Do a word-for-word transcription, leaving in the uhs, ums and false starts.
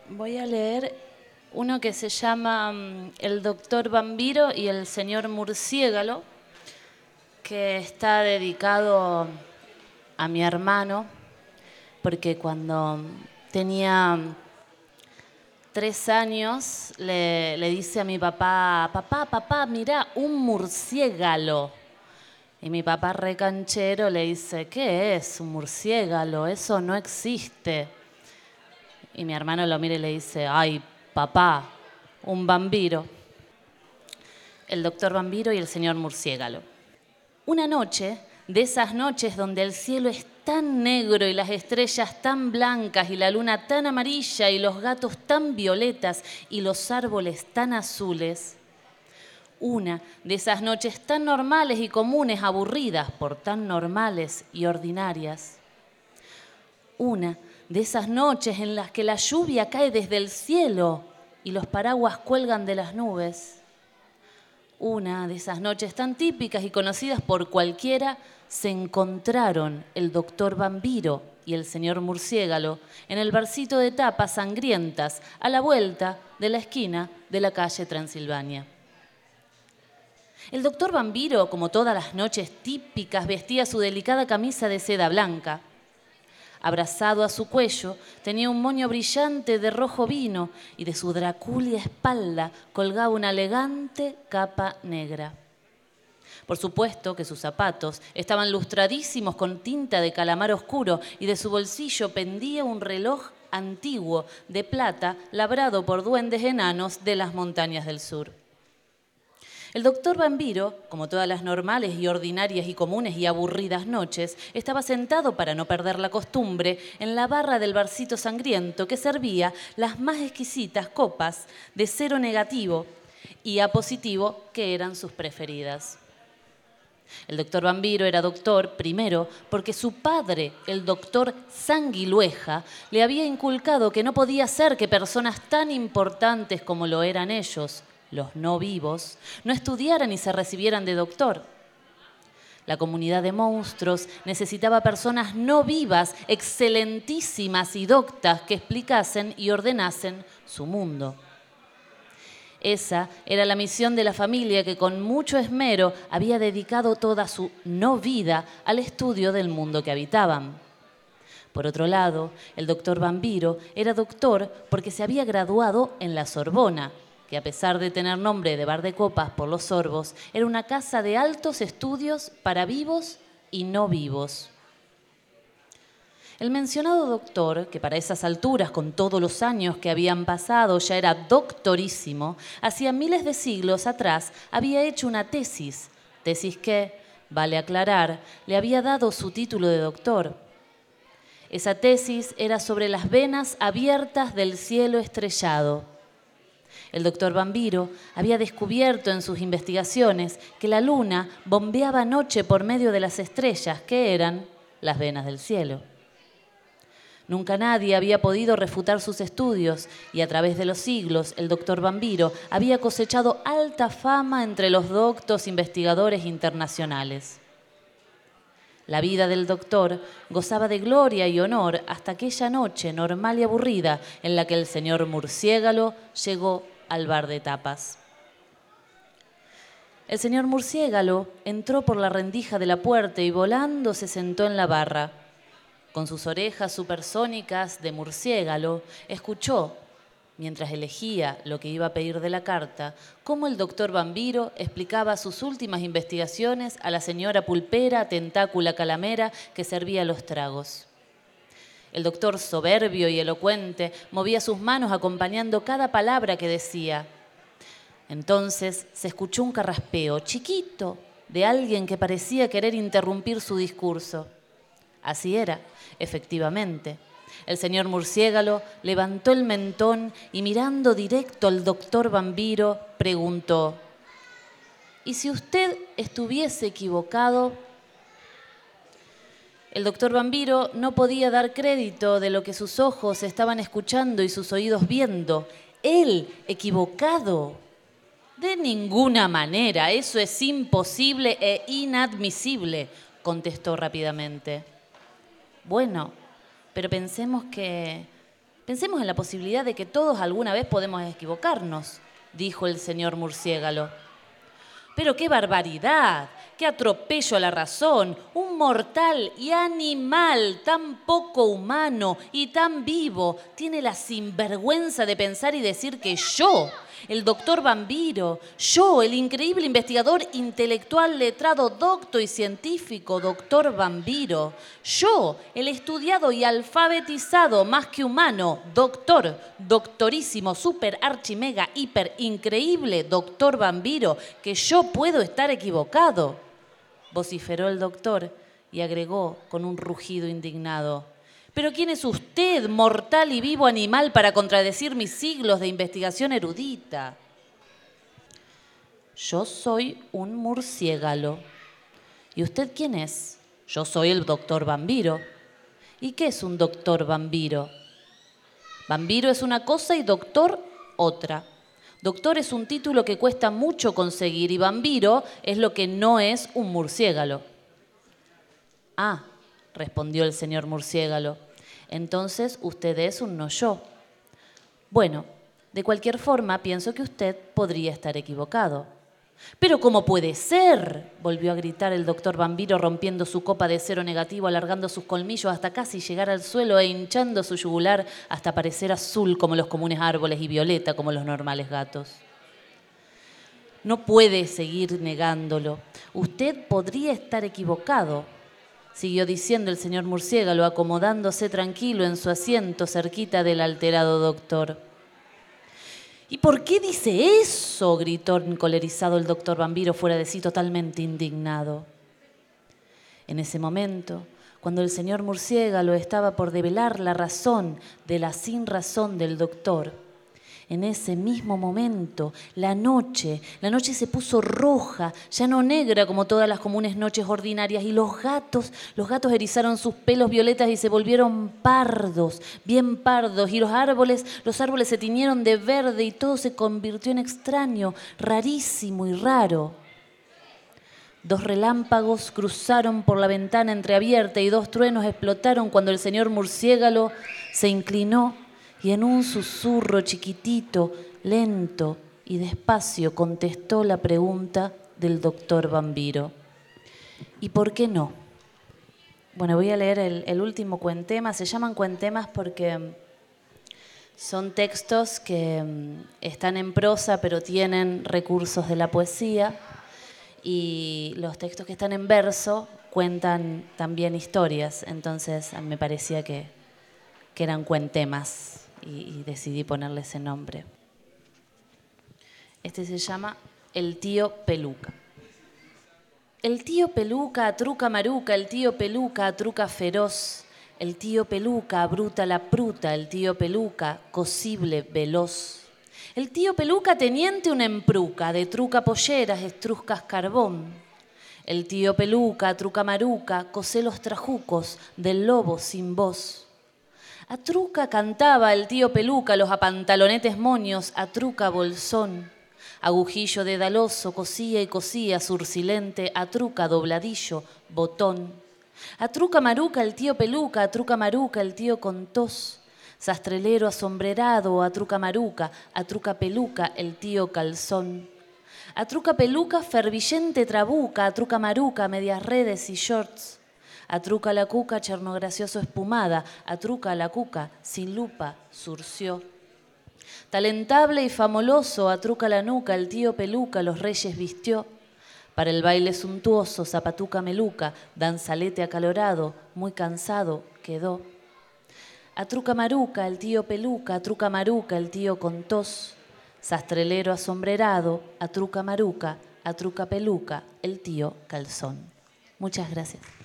voy a leer uno que se llama um, El doctor Bambiro y el señor Murciégalo, que está dedicado a mi hermano, porque cuando tenía tres años le, le dice a mi papá, papá, papá, mirá, un murciégalo. Y mi papá recanchero le dice, ¿qué es un murciégalo? Eso no existe. Y mi hermano lo mira y le dice, ay, papá, un Bambiro. El doctor Bambiro y el señor Murciégalo. Una noche, de esas noches donde el cielo es tan negro y las estrellas tan blancas y la luna tan amarilla y los gatos tan violetas y los árboles tan azules, una de esas noches tan normales y comunes, aburridas por tan normales y ordinarias. Una de esas noches en las que la lluvia cae desde el cielo y los paraguas cuelgan de las nubes. Una de esas noches tan típicas y conocidas por cualquiera, se encontraron el doctor Bambiro y el señor Murciégalo en el barcito de tapas sangrientas a la vuelta de la esquina de la calle Transilvania. El doctor Bambiro, como todas las noches típicas, vestía su delicada camisa de seda blanca. Abrazado a su cuello, tenía un moño brillante de rojo vino y de su dracúlea espalda colgaba una elegante capa negra. Por supuesto que sus zapatos estaban lustradísimos con tinta de calamar oscuro y de su bolsillo pendía un reloj antiguo de plata labrado por duendes enanos de las montañas del sur. El doctor Bambiro, como todas las normales y ordinarias y comunes y aburridas noches, estaba sentado, para no perder la costumbre, en la barra del barcito sangriento que servía las más exquisitas copas de cero negativo y A positivo, que eran sus preferidas. El doctor Bambiro era doctor, primero, porque su padre, el doctor Sanguilueja, le había inculcado que no podía ser que personas tan importantes como lo eran ellos, los no vivos, no estudiaran y se recibieran de doctor. La comunidad de monstruos necesitaba personas no vivas, excelentísimas y doctas que explicasen y ordenasen su mundo. Esa era la misión de la familia que con mucho esmero había dedicado toda su no vida al estudio del mundo que habitaban. Por otro lado, el doctor Bambiro era doctor porque se había graduado en la Sorbona, que a pesar de tener nombre de bar de copas por los sorbos, era una casa de altos estudios para vivos y no vivos. El mencionado doctor, que para esas alturas, con todos los años que habían pasado, ya era doctorísimo, hacía miles de siglos atrás había hecho una tesis, tesis que, vale aclarar, le había dado su título de doctor. Esa tesis era sobre las venas abiertas del cielo estrellado. El doctor Bambiro había descubierto en sus investigaciones que la luna bombeaba noche por medio de las estrellas, que eran las venas del cielo. Nunca nadie había podido refutar sus estudios y a través de los siglos el doctor Bambiro había cosechado alta fama entre los doctos investigadores internacionales. La vida del doctor gozaba de gloria y honor hasta aquella noche normal y aburrida en la que el señor Murciégalo llegó al bar de tapas. El señor Murciégalo entró por la rendija de la puerta y volando se sentó en la barra. Con sus orejas supersónicas de murciégalo, escuchó, mientras elegía lo que iba a pedir de la carta, cómo el doctor Bambiro explicaba sus últimas investigaciones a la señora pulpera, tentácula calamera, que servía los tragos. El doctor, soberbio y elocuente, movía sus manos acompañando cada palabra que decía. Entonces se escuchó un carraspeo chiquito de alguien que parecía querer interrumpir su discurso. Así era, efectivamente. El señor Murciégalo levantó el mentón y mirando directo al doctor Bambiro preguntó: ¿y si usted estuviese equivocado? El doctor Bambiro no podía dar crédito de lo que sus ojos estaban escuchando y sus oídos viendo. ¿Él equivocado? De ninguna manera, eso es imposible e inadmisible, contestó rápidamente. Bueno, pero pensemos que, Pensemos en la posibilidad de que todos alguna vez podemos equivocarnos, dijo el señor Murciélago. Pero qué barbaridad, qué atropello a la razón, un mortal y animal tan poco humano y tan vivo tiene la sinvergüenza de pensar y decir que yo, el doctor Bambiro, yo, el increíble investigador intelectual, letrado, docto y científico, doctor Bambiro, yo, el estudiado y alfabetizado más que humano, doctor, doctorísimo, super, archi, mega, hiper, increíble, doctor Bambiro, que yo puedo estar equivocado, vociferó el doctor y agregó con un rugido indignado. ¿Pero quién es usted, mortal y vivo animal, para contradecir mis siglos de investigación erudita? Yo soy un murciélago. ¿Y usted quién es? Yo soy el doctor Bambiro. ¿Y qué es un doctor Bambiro? Bambiro es una cosa y doctor otra. Doctor es un título que cuesta mucho conseguir y Bambiro es lo que no es un murciélago. Ah, respondió el señor Murciélago. Entonces usted es un no yo. Bueno, de cualquier forma pienso que usted podría estar equivocado. ¿Pero cómo puede ser?, volvió a gritar el doctor Bambiro, rompiendo su copa de cero negativo, alargando sus colmillos hasta casi llegar al suelo e hinchando su yugular hasta parecer azul como los comunes árboles y violeta como los normales gatos. No puede seguir negándolo. Usted podría estar equivocado, siguió diciendo el señor Murciélago, acomodándose tranquilo en su asiento cerquita del alterado doctor. ¿Y por qué dice eso?, gritó encolerizado el doctor Bambiro, fuera de sí, totalmente indignado. En ese momento, cuando el señor Murciélago estaba por develar la razón de la sinrazón del doctor, en ese mismo momento, la noche, la noche se puso roja, ya no negra como todas las comunes noches ordinarias, y los gatos, los gatos erizaron sus pelos violetas y se volvieron pardos, bien pardos, y los árboles, los árboles se tiñeron de verde y todo se convirtió en extraño, rarísimo y raro. Dos relámpagos cruzaron por la ventana entreabierta y dos truenos explotaron cuando el señor Murciélago se inclinó y en un susurro chiquitito, lento y despacio contestó la pregunta del doctor Bambiro. ¿Y por qué no? Bueno, voy a leer el, el último cuentema. Se llaman cuentemas porque son textos que están en prosa pero tienen recursos de la poesía, y los textos que están en verso cuentan también historias. Entonces me parecía que, que eran cuentemas. Y, y decidí ponerle ese nombre. Este se llama El tío Peluca. El tío Peluca atruca maruca, el tío Peluca atruca feroz, el tío Peluca abruta la pruta, el tío Peluca cosible veloz. El tío Peluca teniente una empruca, de truca polleras, estruscas carbón. El tío Peluca atruca maruca, cosé los trajucos del lobo sin voz. A truca cantaba el tío Peluca los apantalonetes moños, a truca bolsón. Agujillo dedaloso cosía y cosía sursilente, a truca dobladillo, botón. A truca maruca el tío Peluca, a truca maruca el tío con tos. Sastrelero asombrerado, a truca maruca, a truca peluca el tío calzón. A truca peluca fervillente trabuca, a truca maruca medias redes y shorts. Atruca la cuca, chernogracioso espumada, atruca la cuca, sin lupa, surció. Talentable y famoloso, atruca la nuca, el tío Peluca los reyes vistió. Para el baile suntuoso, zapatuca meluca, danzalete acalorado, muy cansado quedó. Atruca maruca, el tío Peluca, atruca maruca, el tío con tos. Sastrelero asombrerado, atruca maruca, atruca peluca, el tío calzón. Muchas gracias.